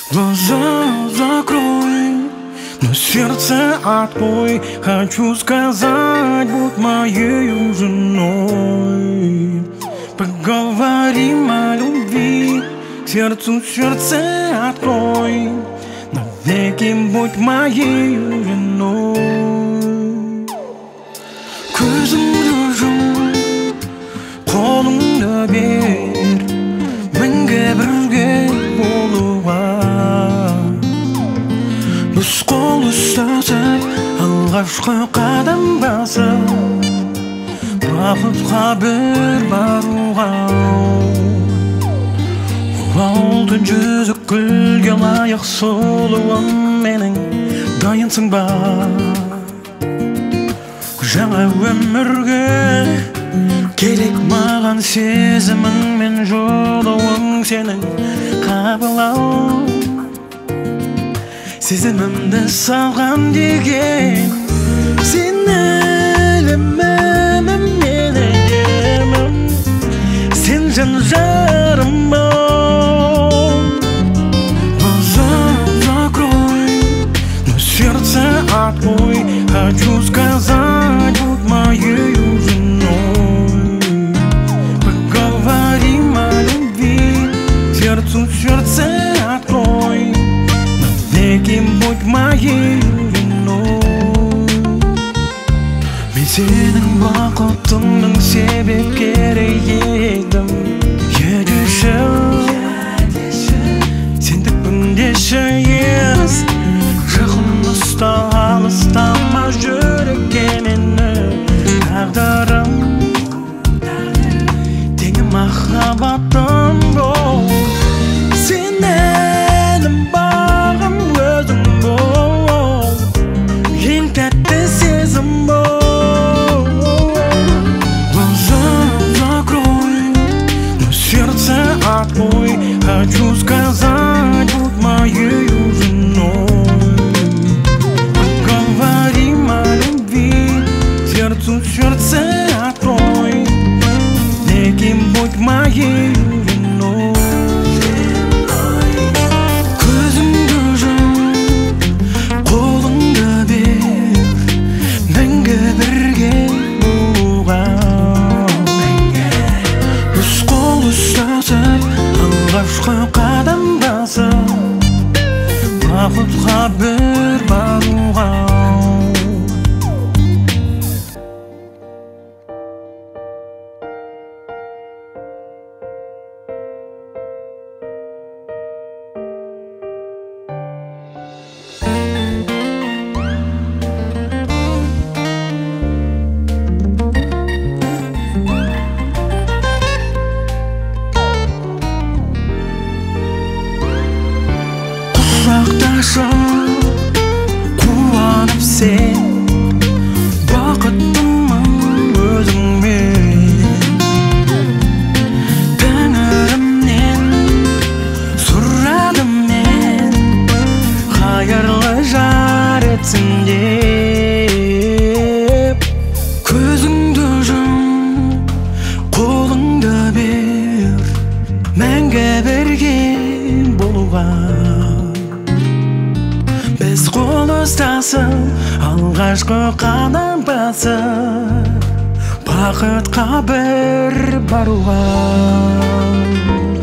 Глаза закрой, но сердце открой. Хочу сказать, будь моей женой. Поговорим о любви, сердцу сердце открой. Навеки будь моей женой. Көзіңді жұм, қолыңды бер, мәңгі бірге болуға. Біз қол ұстасып, алғашқы қадам басып, бақытқа бір баруға. Алтын жүзік гүлге лайық сұлуым менің, дайынсың ба жаңа өмірге? Керек маған сезімің мен жолуың сенің, қабыл ал сезімімді салған деген. Сен әлемім, мен әлемім, сен жан жарым бол. Глаза закрой, но сердце открой. Хочу сказать, будь моей женой. Поговорим о любви, сердцу сердце открой. Навеки будь моей женой. Мен сенің бақытыңның себепкері едім. Едеші, сендікпін деші ес. Жақын ұста, алыстама жүрекке мені. Тағдырым, теңі махаббатым бол. Сен әлім бағым, өзің бол. Ең тәтті сезім бол. Глаза закрой, но сердце открой. Хочу сказать, будь моей женой. Поговорим о любви, сердцу сердце открой. Навеки будь моей женой. Көзіңді жұм, қолыңды бер, мәңгі бірге болуға. Біз қол ұстасып, алғашқы қадам басып, бақытқа бір баруға. Құшақтасып, қуанып сен, бақыттымын өзіңмен. Тәңірімнен сұрадым мен, қайырлы жар етсін деп. Көзіңді жұм, қолыңды бер, мәңгі бірге болуға. Біз қол ұстасып, алғашқы қадам басып, бақытқа бір баруға.